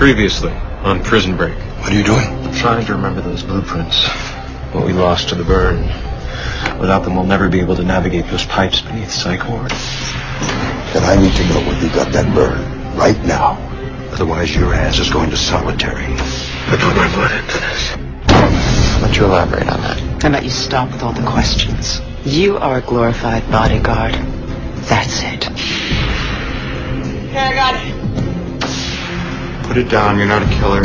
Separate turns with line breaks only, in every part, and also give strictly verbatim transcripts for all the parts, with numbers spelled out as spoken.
Previously, on Prison Break.
What are you doing?
I'm trying to remember those blueprints. What we lost to the burn. Without them, we'll never be able to navigate those pipes beneath Psych Ward.
Then I need to know where you got that burn. Right now. Otherwise, your ass is going to solitary.
I put my blood into this.
Why don't you elaborate on that? How about you stop with all the questions? You are a glorified bodyguard. That's it.
Okay, I got it.
Put it down. You're not a killer.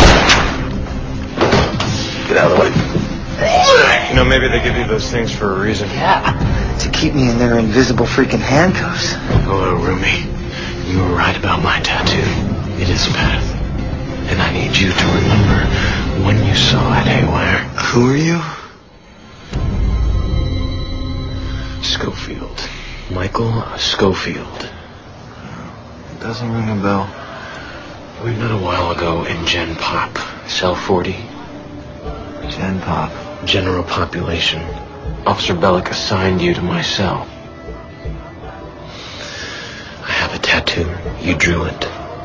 Get out of the way.
You know, maybe they give you those things for a reason.
Yeah, to keep me in their invisible freaking handcuffs.
Hello, Rumi. You were right about my tattoo. It is a path. And I need you to remember when you saw it, Haywire.
Who are you?
Schofield. Michael Schofield.
It doesn't ring a bell.
We met a while ago in Gen Pop. Cell forty.
Gen Pop.
General population. Officer Bellick assigned you to my cell. I have a tattoo. You drew it.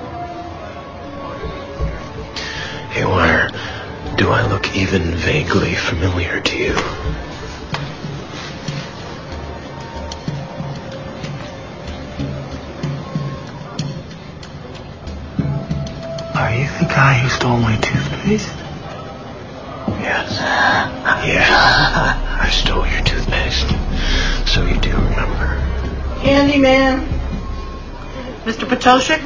Haywire, do I look even vaguely familiar to you?
Are you the guy who stole my toothpaste?
Yes. Yes. I stole your toothpaste. So you do remember.
Candyman. Mister Potoshek?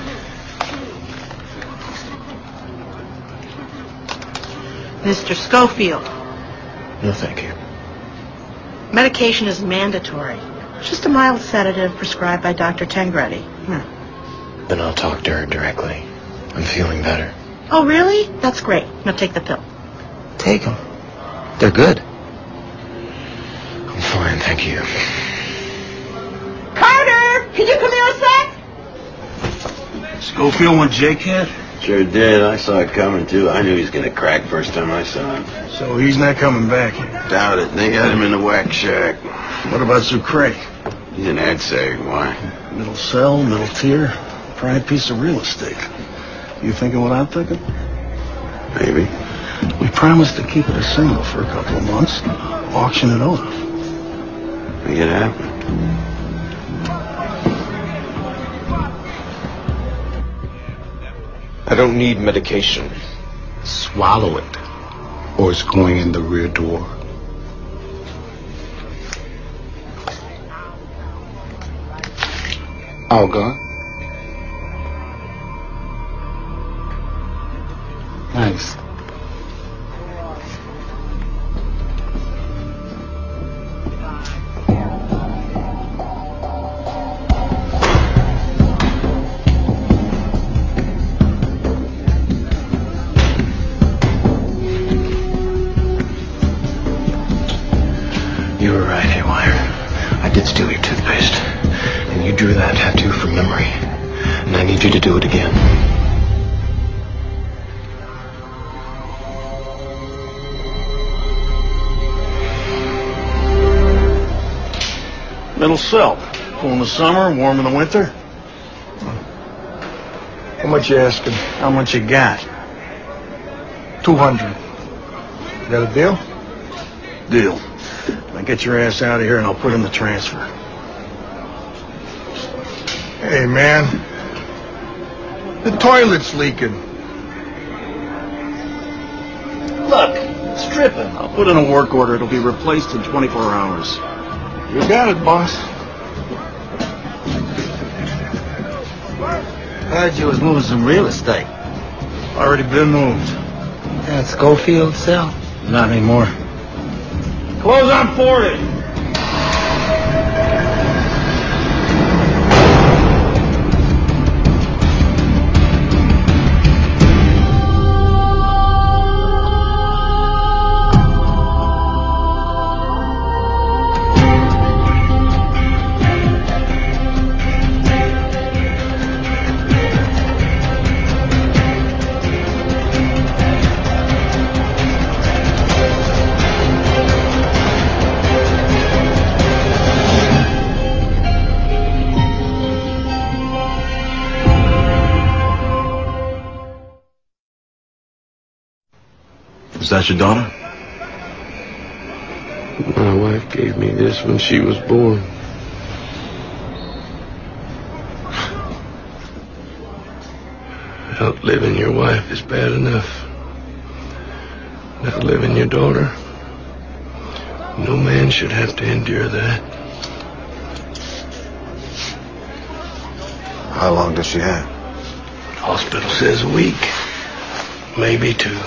Mister Schofield.
No, thank you.
Medication is mandatory. Just a mild sedative prescribed by Doctor Tengredi. Hmm.
Then I'll talk to her directly. I'm feeling better.
Oh, really? That's great. Now take the pill.
Take them. They're good.
I'm fine, thank you.
Carter! Can you come here a sec?
Schofield want J-Cat?
Sure did. I saw it coming, too. I knew he was going to crack first time I saw him.
So he's not coming back.
Doubt it. They got him in the whack shack.
What about Sucre?
He's an ad sag. Why?
Middle cell, middle tier, prime piece of real estate. You thinking what I'm thinking?
Maybe.
We promised to keep it a single for a couple of months, auction it off.
Make it happen.
I don't need medication. Swallow it.
Or it's going in the rear door. All gone? Nice.
You were right, Haywire. I did steal your toothpaste. And you drew that tattoo from memory. And I need you to do it again.
Middle cell. Cool in the summer, warm in the winter. How much you asking? How much you got? Two hundred. You got a deal? Deal. Now get your ass out of here and I'll put in the transfer. Hey, man. The toilet's leaking. Look, it's dripping. I'll put in a work order. It'll be replaced in twenty-four hours. You got it, boss.
Heard you was moving some real estate.
Already been moved.
That Schofield cell?
Not anymore. Close on forty. Was that your daughter?
My wife gave me this when she was born. Outliving your wife is bad enough. Outliving your daughter, no man should have to endure that.
How long does she have?
Hospital says a week, maybe two.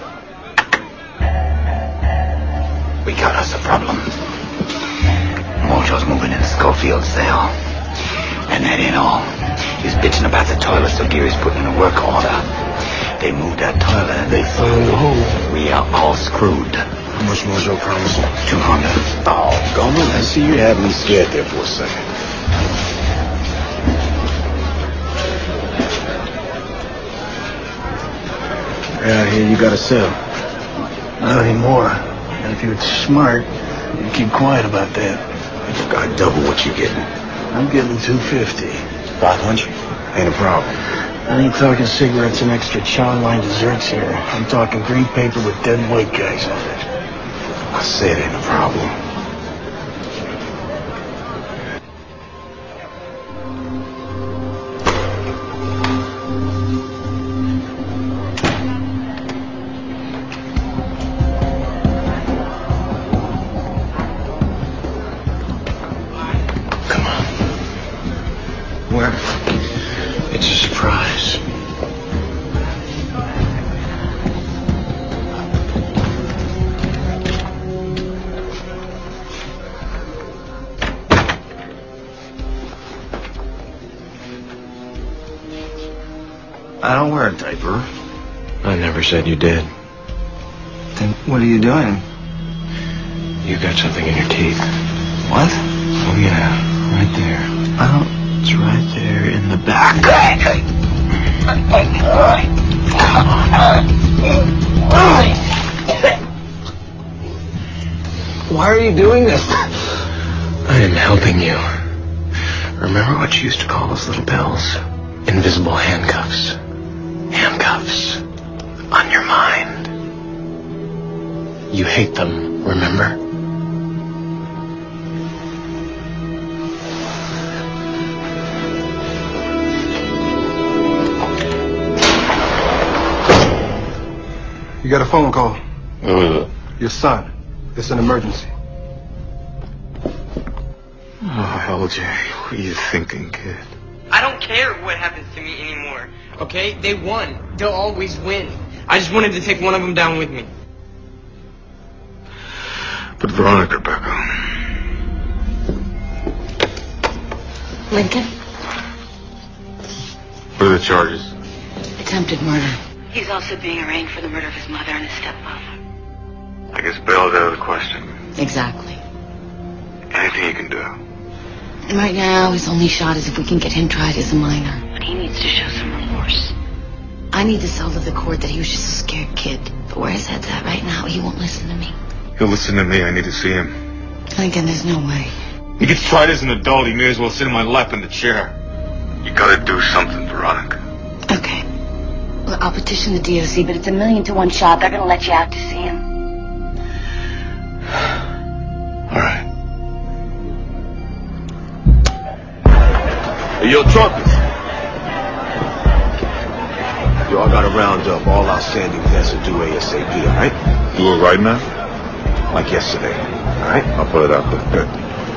We got us a problem. Mojo's moving in Schofield's cell. And that ain't all. He's bitching about the toilet, so Gary's putting in a work order. They moved that toilet.
They found the hole.
We are all screwed.
How much Mojo promised?
Two hundred.
Oh, Gomer, I see you had me scared there for a second.
Yeah, I hear you got a cell. Not anymore. And if you were smart, you'd keep quiet about that.
I double what you're getting.
I'm getting two fifty.
Five hundred? Ain't a problem.
I ain't talking cigarettes and extra chow line desserts here. I'm talking green paper with dead white guys on it.
I said ain't a problem.
Where? It's a surprise.
I don't wear a diaper.
I never said you did.
Then what are you doing?
You got something in your teeth.
What?
Oh, yeah. Right there.
I don't...
It's right there in the back.
Why are you doing this?
I am helping you. Remember what you used to call those little bells? Invisible handcuffs. Handcuffs. On your mind. You hate them, remember?
You got a phone call.
Who is it?
Your son. It's an emergency.
Oh, L J, what are you thinking, kid?
I don't care what happens to me anymore, okay? They won. They'll always win. I just wanted to take one of them down with me.
Put Veronica back on.
Lincoln?
What are the charges?
Attempted murder. He's also being arraigned for the murder of his mother and his stepfather.
I guess bail is out of the question.
Exactly.
Anything you can do.
And right now, his only shot is if we can get him tried as a minor. But he needs to show some remorse. I need to sell to the court that he was just a scared kid. But where his head's at right now, he won't listen to me.
He'll listen to me. I need to see him.
Lincoln, there's no way.
He gets tried as an adult. He may as well sit in my lap in the chair. You gotta do something, Veronica.
Okay. Well, I'll petition the D O C, but it's a million to one shot. They're gonna let you out to see him.
All right. Hey, yo, truckers. Yo, I gotta round up all outstanding debts and do ASAP, all right?
Do it right now?
Like yesterday, all right?
I'll put it out there. Good.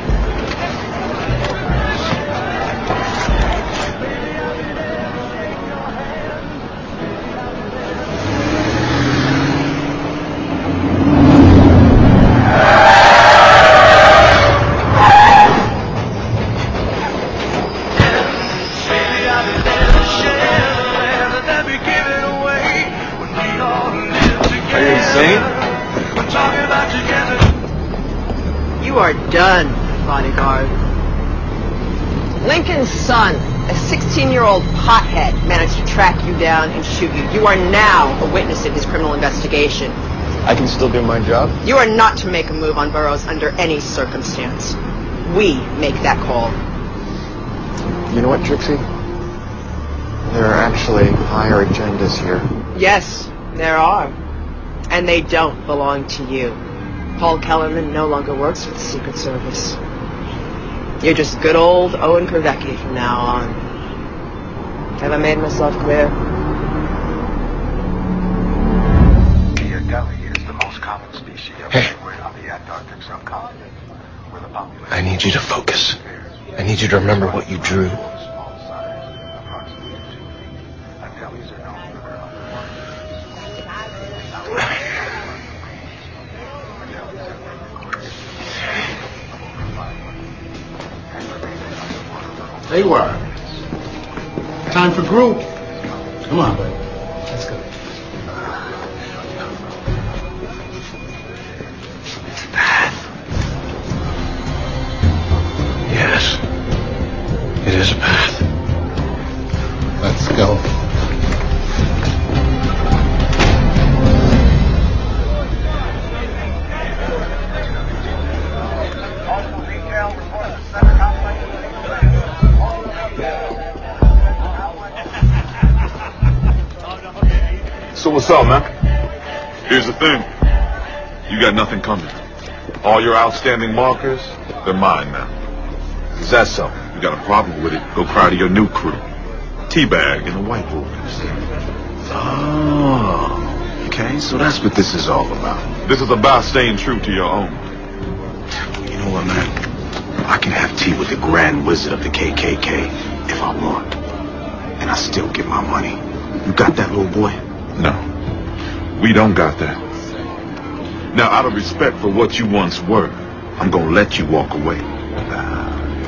You are done, bodyguard.
Lincoln's son, a sixteen-year-old pothead, managed to track you down and shoot you. You are now a witness in his criminal investigation.
I can still do my job?
You are not to make a move on Burroughs under any circumstance. We make that call.
You know what, Trixie? There are actually higher agendas here.
Yes, there are. And they don't belong to you. Paul Kellerman no longer works for the Secret Service. You're just good old Owen Krivecki from now on. Have I made myself clear?
Hey. I need you to focus. I need you to remember what you drew.
There you are. Time for group. Come on, buddy. Let's go.
It's a path. Yes. It is a path.
Let's go.
So what's up, man? Here's the thing. You got nothing coming. All your outstanding markers, they're mine now. Is that so? You got a problem with it, go cry to your new crew. Teabag in the white room.
Oh, okay, so that's what this is all about.
This is about staying true to your own.
You know what, man? I can have tea with the Grand Wizard of the K K K if I want. And I still get my money. You got that, little boy?
No, we don't got that. Now, out of respect for what you once were, I'm gonna let you walk away. Uh,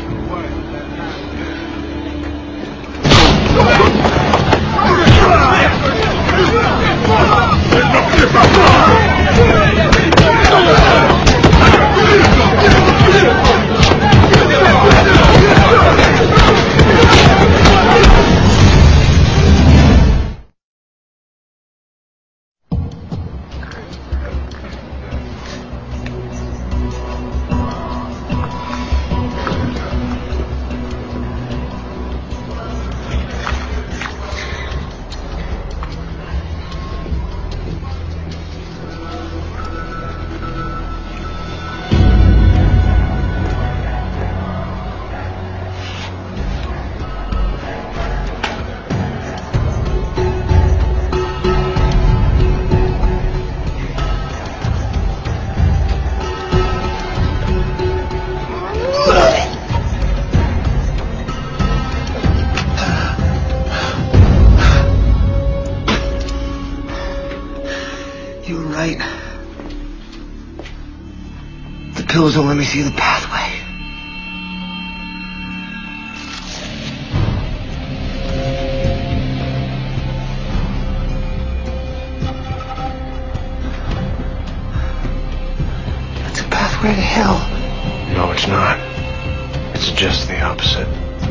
You were right. The pills don't let me see the pathway. It's a pathway to hell. No, it's not. It's just the opposite.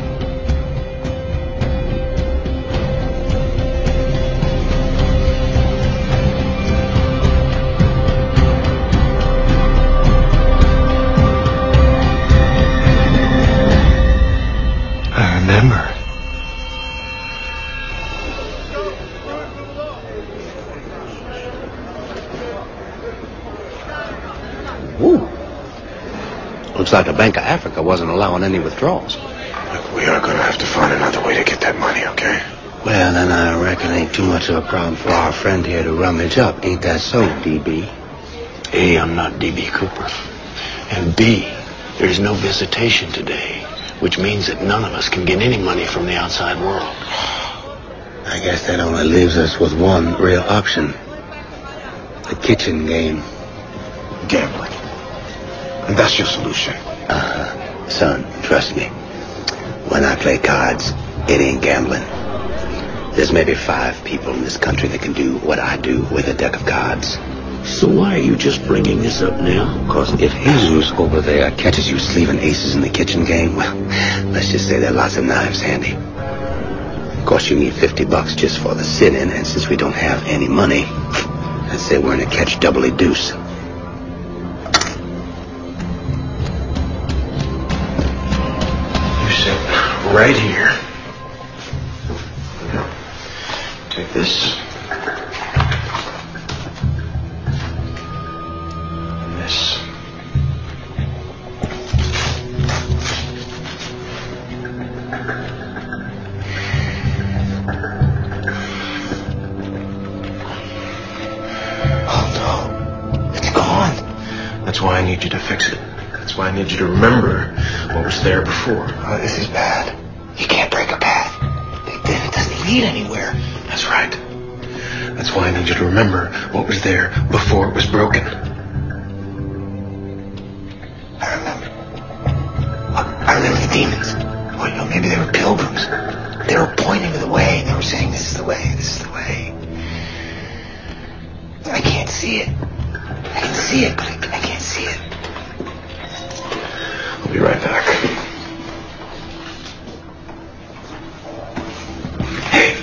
Remember.
Ooh. Looks like the Bank of Africa wasn't allowing any withdrawals.
Look, we are going to have to find another way to get that money, okay?
Well, then I reckon ain't too much of a problem for our friend here to rummage up. Ain't that so, D B?
A, I'm not D B Cooper. And B, there's no visitation today. Which means that none of us can get any money from the outside world.
I guess that only leaves us with one real option. The kitchen game.
Gambling. And that's your solution.
Uh-huh. Son, trust me. When I play cards, it ain't gambling. There's maybe five people in this country that can do what I do with a deck of cards.
So why are you just bringing this up now?
Because if Jesus over there catches you sleeving aces in the kitchen game, well, let's just say there are lots of knives handy. Of course, you need fifty bucks just for the sit-in, and since we don't have any money, I'd say we're in a catch doubly deuce.
You sit right here. Take this. I need you to fix it. That's why I need you to remember what was there before.
Oh, this is bad. You can't break a path. Then it doesn't lead anywhere.
That's right. That's why I need you to remember what was there before it was broken.
I remember. I remember the demons. Or, you know, maybe they were pilgrims. They were pointing to the way. They were saying, this is the way, this is the way. I can't see it. I can see it, but I, I can't see it.
I'll be right back. Hey!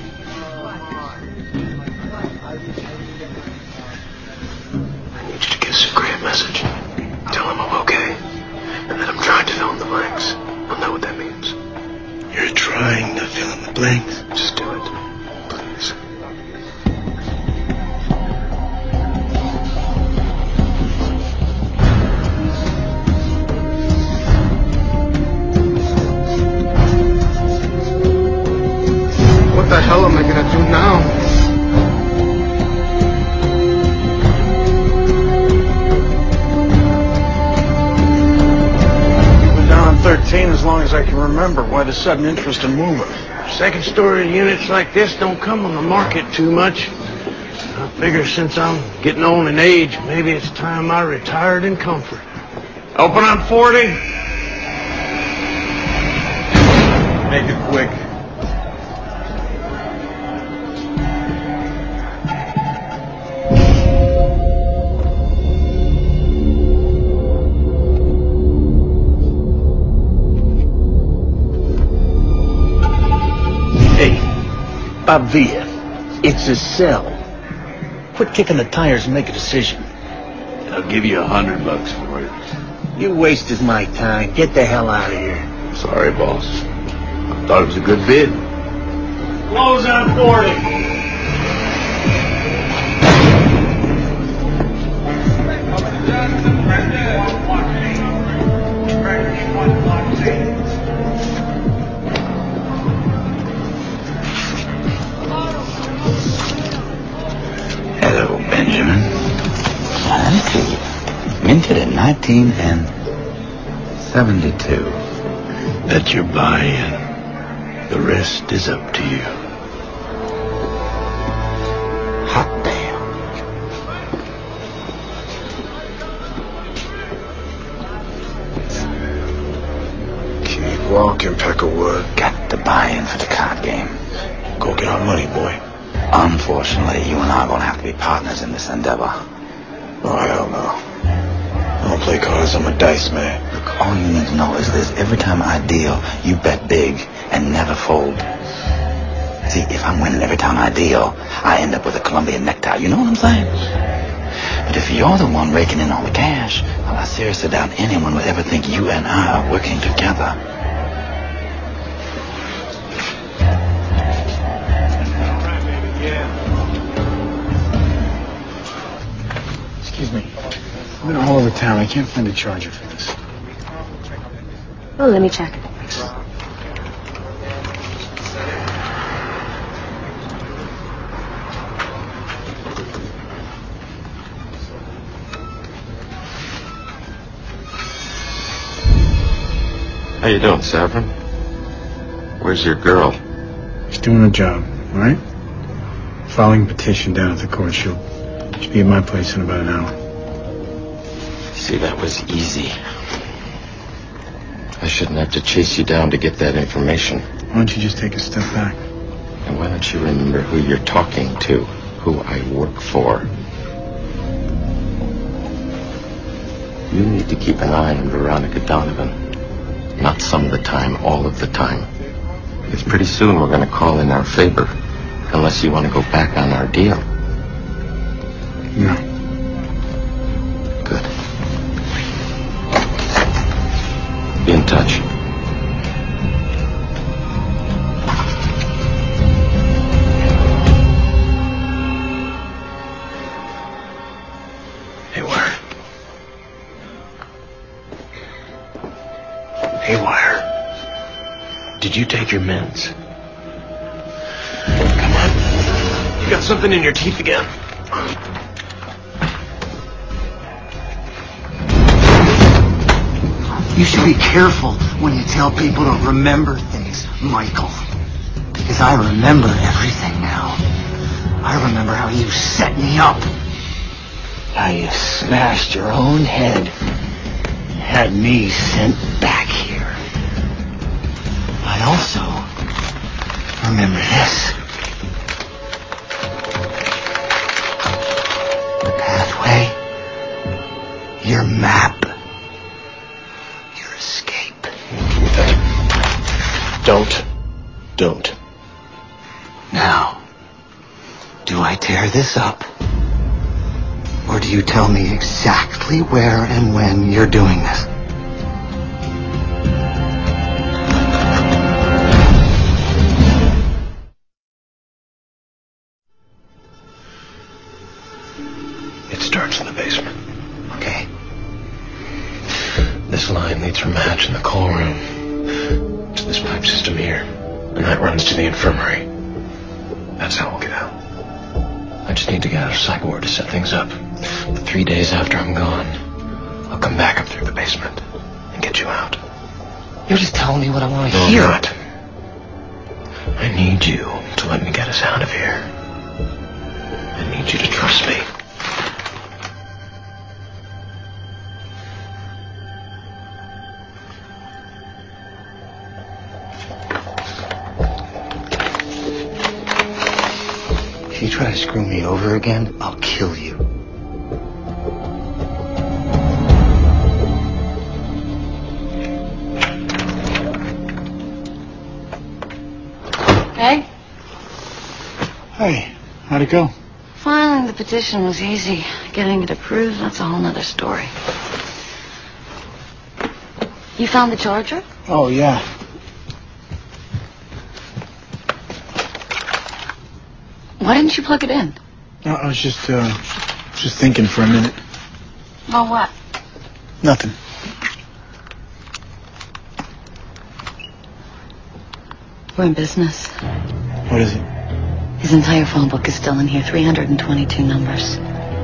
I need you to give Sucre a message. Tell him I'm okay. And that I'm trying to fill in the blanks. He'll know what that means.
You're trying to fill in the blanks.
Just do it. Please.
What the hell am I gonna do now? Been down on thirteen as long as I can remember. Why the sudden interest in moving?
Second story units like this don't come on the market too much. I figure since I'm getting old in age, maybe it's time I retired in comfort. Open on forty.
Make it quick.
Bob Villa, it's a cell. Quit kicking the tires and make a decision.
I'll give you a hundred bucks for it.
You wasted my time. Get the hell out of here.
Sorry, boss. I thought it was a good bid.
Close on forty.
Hello, Benjamin. Let's see. Minted in nineteen seventy-two.
That's your buy-in. The rest is up to you.
Hot damn.
Keep walking, Peckerwood.
Got to buy in for the card game.
Go get our money, boy.
Unfortunately, you and I are going to have to be partners in this endeavor.
Oh, hell no. I don't play cards, I'm a dice man.
Look, all you need to know is this. Every time I deal, you bet big and never fold. See, if I'm winning every time I deal, I end up with a Colombian necktie. You know what I'm saying? But if you're the one raking in all the cash, well, I seriously doubt anyone would ever think you and I are working together.
Excuse me. I've been all over town. I can't find a charger for this.
Oh, let me check.
How you doing, Saverin? Where's your girl?
She's doing her job, all right? Filing a petition down at the court. She'll, she'll be at my place in about an hour.
See, that was easy. I shouldn't have to chase you down to get that information.
Why don't you just take a step back?
And why don't you remember who you're talking to, who I work for? You need to keep an eye on Veronica Donovan. Not some of the time, all of the time. Because pretty soon we're going to call in our favor. Unless you want to go back on our deal.
No.
Good. Be in touch. Haywire. Haywire. Did you take your meds? Come on. You got something in your teeth again.
You should be careful when you tell people to remember things, Michael. Because I remember everything now. I remember how you set me up. How you smashed your own head. Had me sent back here. I also remember this. The pathway. Your map. Your escape.
Don't. Don't.
Now, do I tear this up? Or do you tell me exactly where and when you're doing this?
It starts in the basement.
Okay.
This line leads from the hatch in the call room to this pipe system here, and that runs to the infirmary. That's how we'll get out. I just need to get out of sight ward to set things up. But three days after I'm gone, I'll come back up through the basement and get you out.
You're just telling me what I want to
No,
hear.
I'm not. I need you to let me get us out of here. I need you to trust me.
If you try to screw me over again, I'll kill you.
Hey?
Hey, how'd it go?
Filing the petition was easy. Getting it approved, that's a whole nother story. You found the charger?
Oh, yeah.
Why didn't you plug it in?
No, I was just, uh, just thinking for a minute.
Oh, what?
Nothing.
We're in business.
What is it?
His entire phone book is still in here, three hundred twenty-two numbers.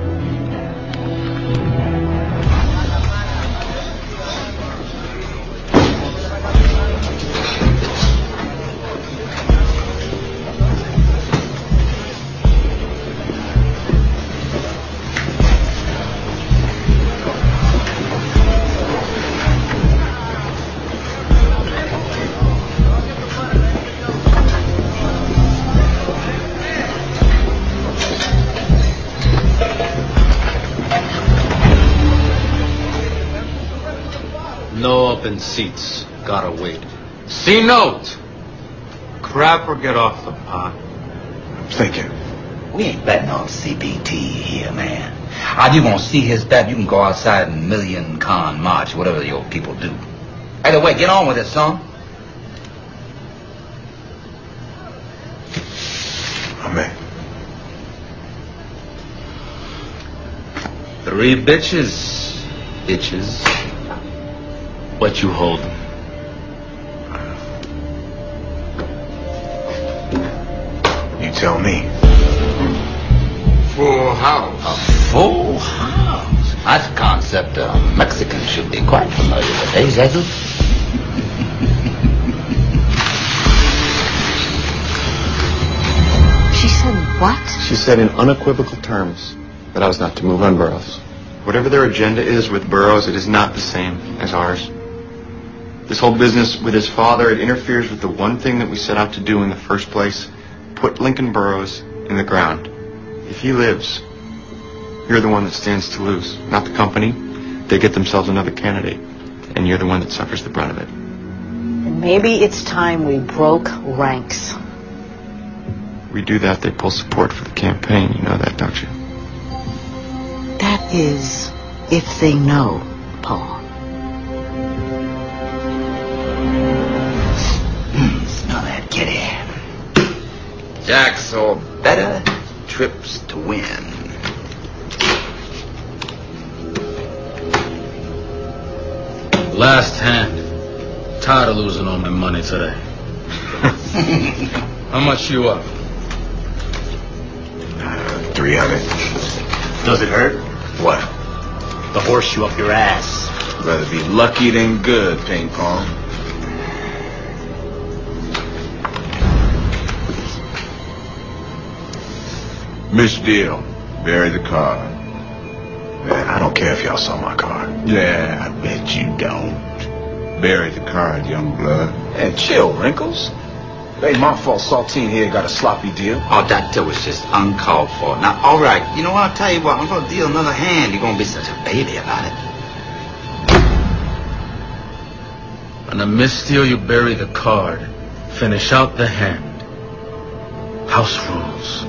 No open seats. Gotta wait. C note. Crap or get off the pot.
I'm thinking.
We ain't betting on C B T here, man. If you want to see his bet, you can go outside and Million Con March, whatever your people do. Either way, get on with it, son.
I'm in.
Three bitches. Bitches. What you holding?
You tell me.
Full house.
A full house. That's a concept a Mexican should be quite familiar with, eh, Jesus?
She said what?
She said in unequivocal terms that I was not to move on Burroughs. Whatever their agenda is with Burroughs, it is not the same as ours. This whole business with his father, it interferes with the one thing that we set out to do in the first place, put Lincoln Burroughs in the ground. If he lives, you're the one that stands to lose, not the company. They get themselves another candidate, and you're the one that suffers the brunt of it.
And maybe it's time we broke ranks.
We do that, they pull support for the campaign. You know that, don't you?
That is, if they know, Paul.
Smell that kitty. Jack saw better trips to win.
Last hand. Tired of losing all my money today. How much you up?
Uh, three hundred.
Does it hurt?
What?
The horseshoe up your ass.
Rather be lucky than good, ping pong. Miss Deal, bury the card.
Man, I don't care if y'all saw my card.
Yeah, I bet you don't. Bury the card, young blood.
Hey, chill, Wrinkles. It ain't my fault Saltine here got a sloppy deal.
Oh, that deal was just uncalled for. Now, all right, you know what? I'll tell you what. I'm gonna deal another hand. You're gonna be such a baby about it.
On a misdeal, you bury the card. Finish out the hand. House rules.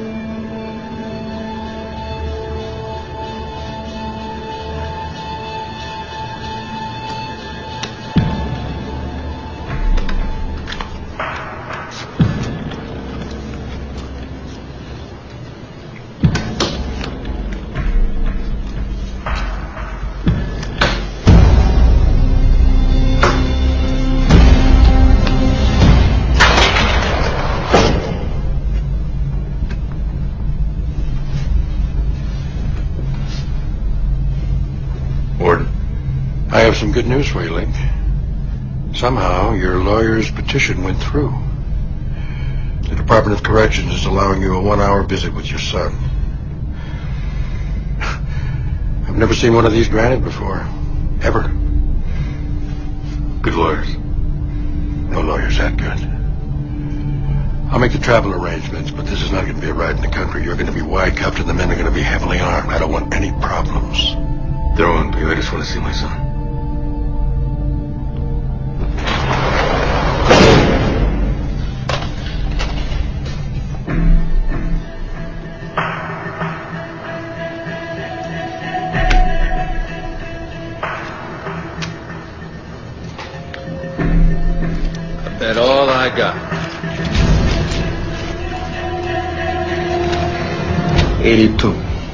I have some good news for you, Link. Somehow, your lawyer's petition went through. The Department of Corrections is allowing you a one-hour visit with your son. I've never seen one of these granted before. Ever. Good lawyers. No lawyer's that good. I'll make the travel arrangements, but this is not going to be a ride in the country. You're going to be wide-cuffed and the men are going to be heavily armed. I don't want any problems.
There won't be. I just want to see my son.
Bet all I got.
eighty-two.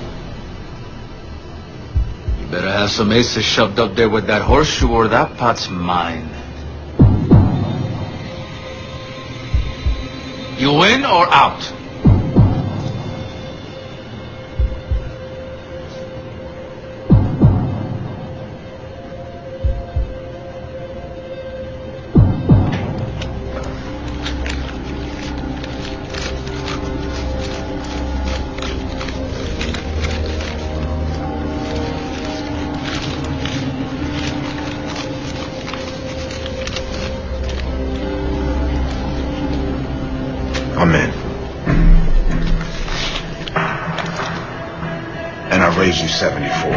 You better have some aces shoved up there with that horseshoe or that pot's mine. You in or out?
I'm in. And I raised you seventy-four.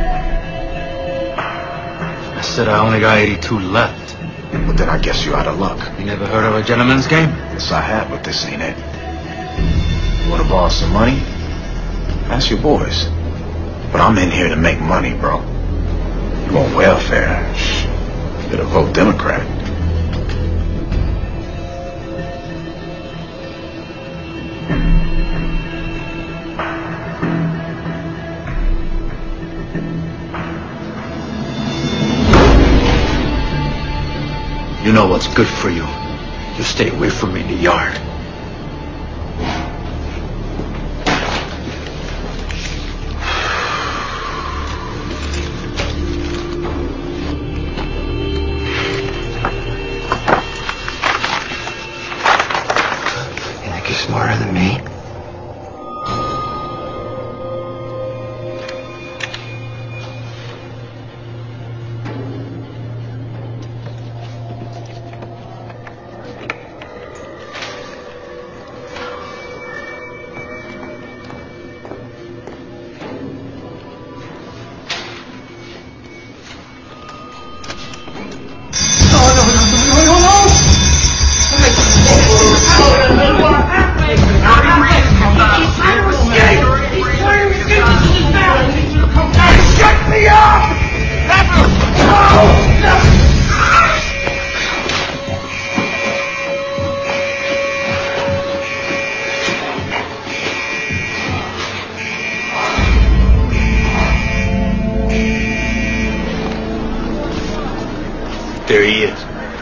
I said I only got eighty-two left.
But then I guess you're out of luck.
You never heard of a gentleman's game?
Yes, I have, but this ain't it. You want to borrow some money? Ask your boys. But I'm in here to make money, bro. You want welfare? Shh. Better vote Democrat.
You know what's good for you. You stay away from me in the yard.
You think you're smarter than me?
There he is.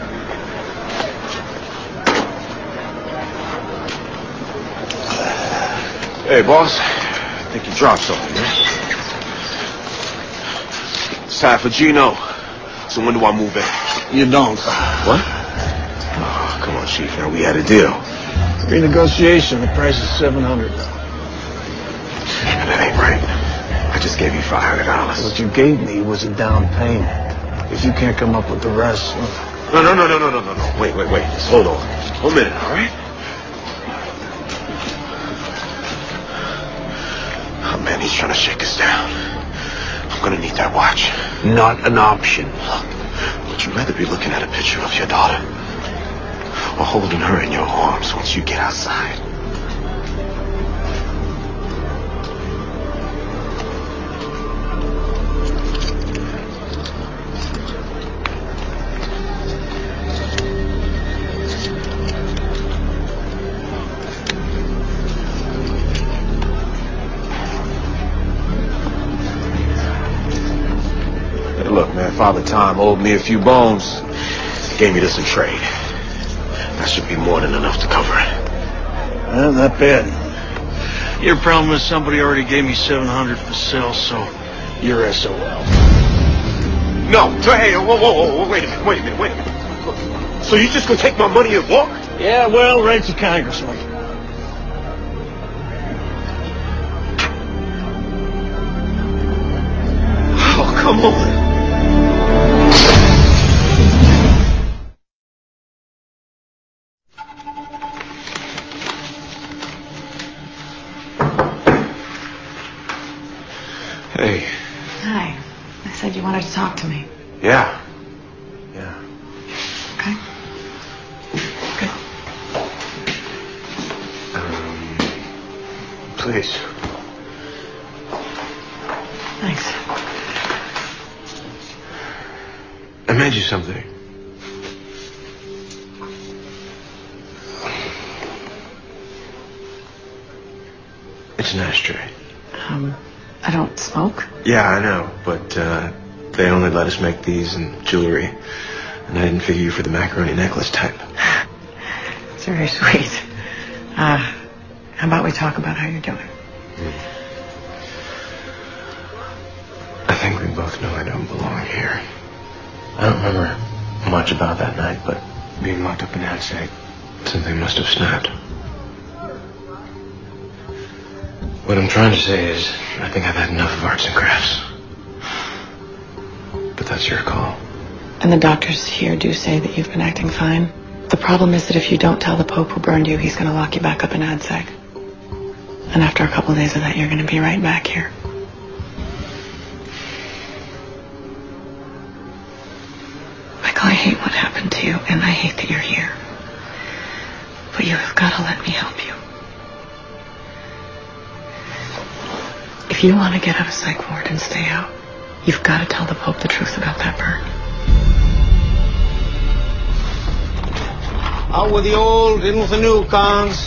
Hey, boss. I think you dropped something, man. It's half a Gino. So when do I move in?
You don't.
What? Oh, come on, Chief. Now, we had a deal.
Renegotiation. The price is seven hundred.
That ain't right. I just gave you five hundred dollars.
What you gave me was a down payment. If you can't come up with the rest...
No, no, no, no, no, no, no, no. Wait, wait, wait. Just hold on. One minute, all right? Oh, man, he's trying to shake us down. I'm gonna need that watch.
Not an option.
Look, would you rather be looking at a picture of your daughter or holding her in your arms once you get outside? Look, man, Father Time owed me a few bones. He gave me this in trade. That should be more than enough to cover it.
Well, not bad. Your problem is somebody already gave me seven hundred for sale, so you're S O L.
No, so, hey, whoa, whoa, whoa, wait a minute, wait a minute, wait a minute. Look, so you just gonna take my money and walk?
Yeah, well, rights of Congressman.
Oh, come on. Hey.
Hi. I said you wanted to talk to me.
Yeah. Yeah.
Okay. Good.
Um, please.
Thanks.
I made you something. It's an ashtray.
Um, I don't smoke.
Yeah, I know, but uh, they only let us make these and jewelry. And I didn't figure you for the macaroni necklace type.
It's very sweet. Uh, how about we talk about how you're doing?
Mm. I think we both know I don't belong here. I don't remember much about that night, but being locked up in Hadsag, something must have snapped. What I'm trying to say is, I think I've had enough of arts and crafts. But that's your call.
And the doctors here do say that you've been acting fine. The problem is that if you don't tell the Pope who burned you, he's going to lock you back up in Hadsag. And after a couple of days of that, you're going to be right back here. Michael, I hate what happened to you, and I hate that you're here. But you have got to let me help you. If you want to get out of psych ward and stay out, you've got to tell the Pope the truth about that burn.
Out with the old, in with the new, Cons.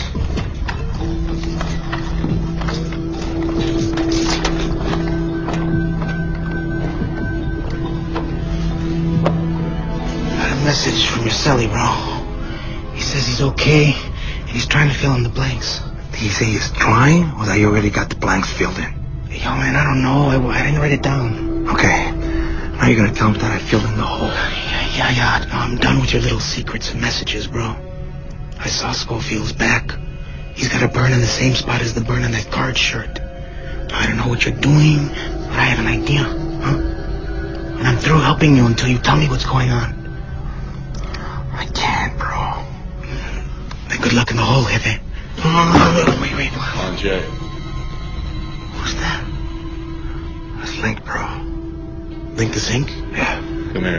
Got a message from your celly, bro. He says he's okay, and he's trying to fill in the blanks. Did he say he's trying, or that you already got the blanks filled in? Yo, man, I don't know. I, I didn't write it down. Okay. Now you're gonna tell him that I filled in the hole. Yeah, yeah, yeah. No, I'm done with your little secrets and messages, bro. I saw Schofield's back. He's got a burn in the same spot as the burn on that guard shirt. I don't know what you're doing, but I have an idea, huh? And I'm through helping you until you tell me what's going on. I can't, bro. Then good luck in the hole, Jefe. No, no, no, no, no, wait, wait.
Come on, Jay.
Who's that? That's Link, bro. Link the Zinc? Yeah.
Come here.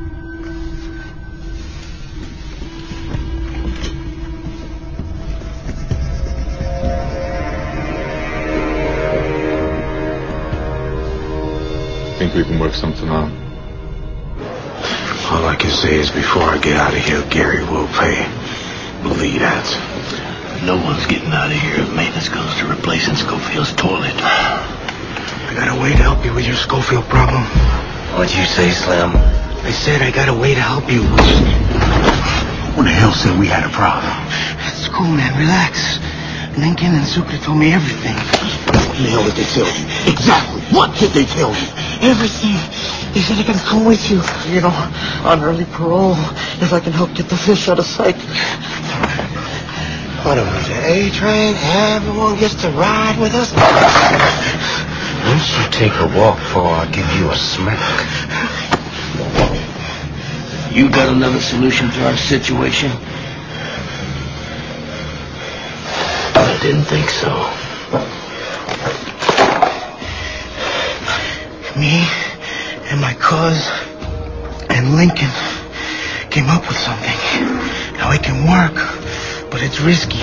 Think we can work something out?
All I can say is before I get out of here, Gary will pay. Believe that.
No one's getting out of here if maintenance goes to replacing Schofield's toilet. I got a way to help you with your Schofield problem.
What'd you say, Slim?
I said I got a way to help you.
Who the hell said we had a problem?
It's cool, man. Relax. Lincoln and Sucre told me everything.
What the hell did they tell you? Exactly. What did they tell you?
Everything. He said I can come with you, you know, on early parole, if I can help get the fish out of sight. What am I, the A train? Everyone gets to ride with us?
Once you take a walk before I give you a smack. You got another solution to our situation? I didn't think so.
Me and my cuz and Lincoln came up with something. Now it can work, but it's risky.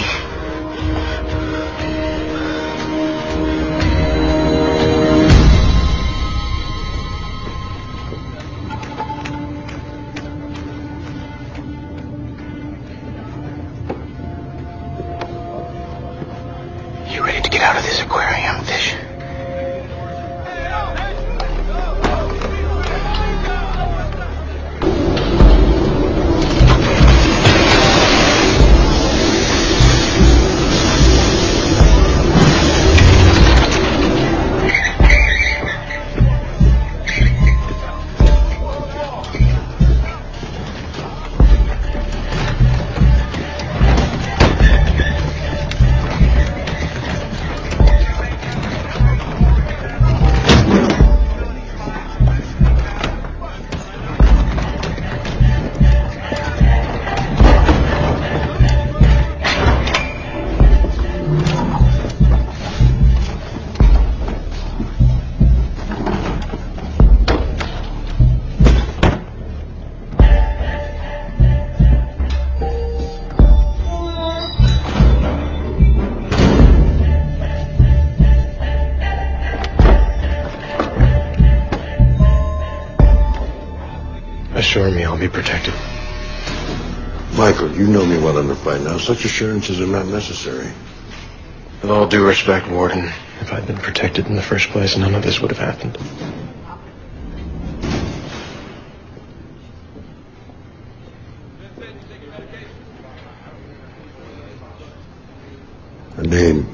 You ready to get out of this aquarium, fish?
Assure me I'll be protected.
Michael, you know me well enough by now. Such assurances are not necessary.
With all due respect, Warden, if I'd been protected in the first place, none of this would have happened.
A name?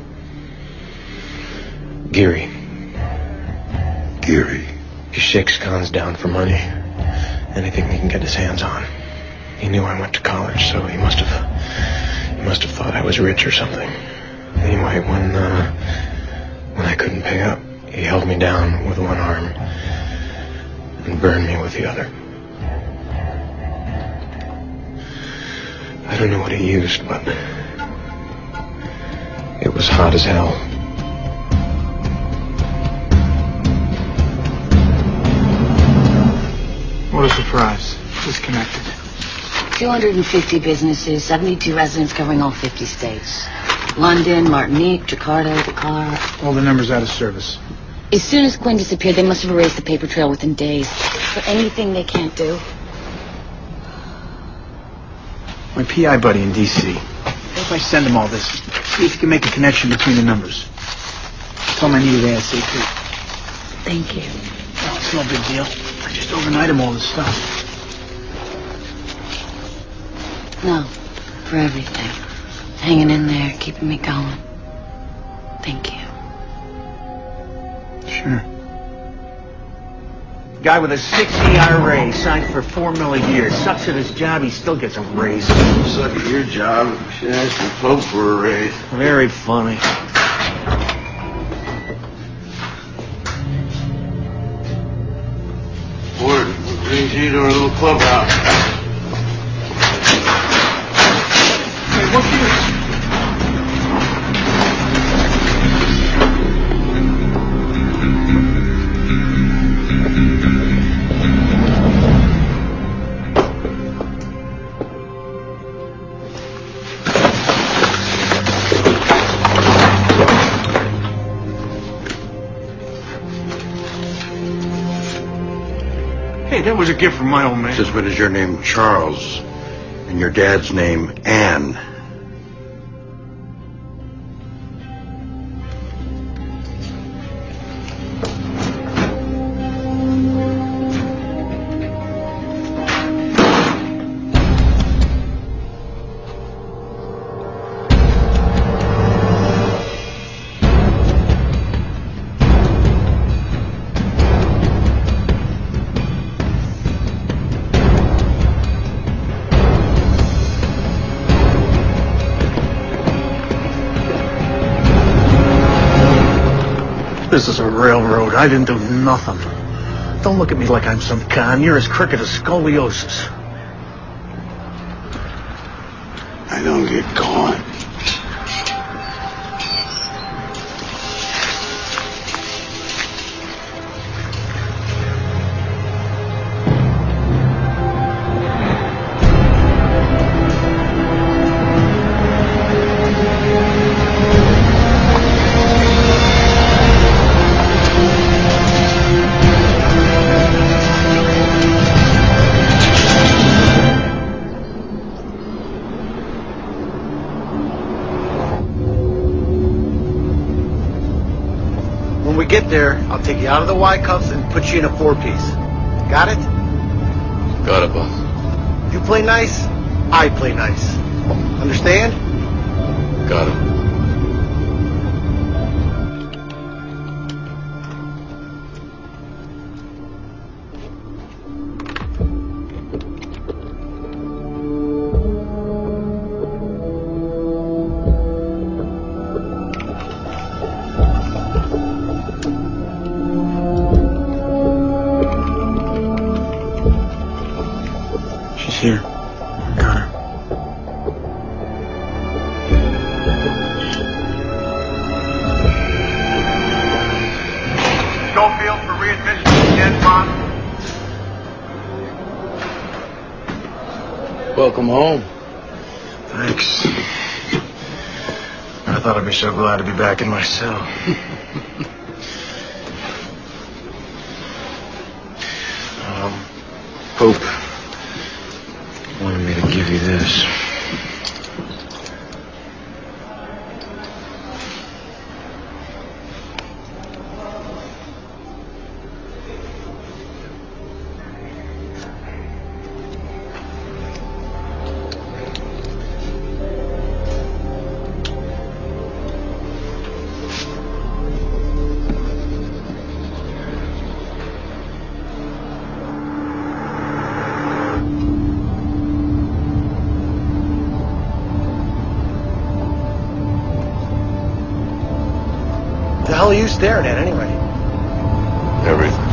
Geary.
Geary.
He shakes cons down for money. Anything he can get his hands on. He knew I went to college, so he must have he must have thought I was rich or something. Anyway, when uh, when I couldn't pay up, he held me down with one arm and burned me with the other. I don't know what he used, but it was hot as hell.
What a surprise. Disconnected.
two hundred fifty businesses, seventy-two residents covering all fifty states. London, Martinique, Jakarta, Dakar.
All the numbers out of service.
As soon as Quinn disappeared, they must have erased the paper trail within days. Is there anything they can't do?
My P I buddy in D C. What if I send him all this? See if he can make a connection between the numbers. Tell him I need it ASAP.
Thank you.
No, it's no big deal. I just overnight him all this stuff.
No, for everything. Hanging in there, keeping me going. Thank you.
Sure. Guy with a six E R A signed for four mil a year. Sucks at his job, he still gets a raise.
Suck at your job. Should ask the Pope for a raise.
Very funny.
Ward, what brings you to our little clubhouse?
Hey, what's this? Hey, that was a gift from my old man.
Since when is your name Charles and your dad's name Anne?
This is a railroad. I didn't do nothing. Don't look at me like I'm some con. You're as crooked as scoliosis.
I don't get caught.
When we get there, I'll take you out of the Y cuffs and put you in a four-piece. Got it?
Got it, boss.
You play nice, I play nice. Understand?
Got it.
Here. Got her.
Schofield for readmission again, Bob.
Welcome home.
Thanks. I thought I'd be so glad to be back in my cell. um, Pope wanted me to give you this.
What the hell are you staring at anyway?
Everything.